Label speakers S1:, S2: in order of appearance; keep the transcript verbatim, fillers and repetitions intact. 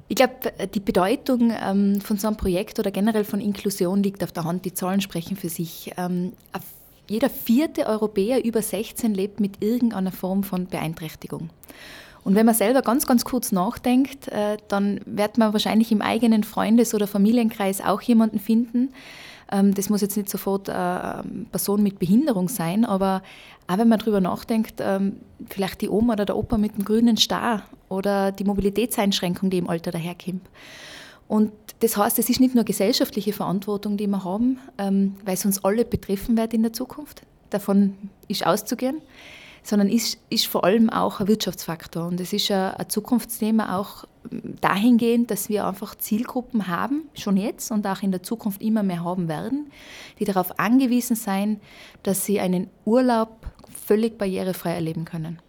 S1: Ich glaube, die Bedeutung ähm, von so einem Projekt oder generell von Inklusion liegt auf der Hand. Die Zahlen sprechen für sich. Ähm, jeder vierte Europäer über sechzehn lebt mit irgendeiner Form von Beeinträchtigung. Und wenn man selber ganz, ganz kurz nachdenkt, äh, dann wird man wahrscheinlich im eigenen Freundes- oder Familienkreis auch jemanden finden. Ähm, das muss jetzt nicht sofort eine Person mit Behinderung sein, aber auch wenn man darüber nachdenkt, ähm, vielleicht die Oma oder der Opa mit dem grünen Star oder die Mobilitätseinschränkung, die im Alter daherkommt. Und das heißt, es ist nicht nur gesellschaftliche Verantwortung, die wir haben, ähm, weil es uns alle betreffen wird in der Zukunft. Davon ist auszugehen. Sondern ist, ist vor allem auch ein Wirtschaftsfaktor. Und es ist ein, ein Zukunftsthema auch dahingehend, dass wir einfach Zielgruppen haben, schon jetzt und auch in der Zukunft immer mehr haben werden, die darauf angewiesen sein, dass sie einen Urlaub völlig barrierefrei erleben können.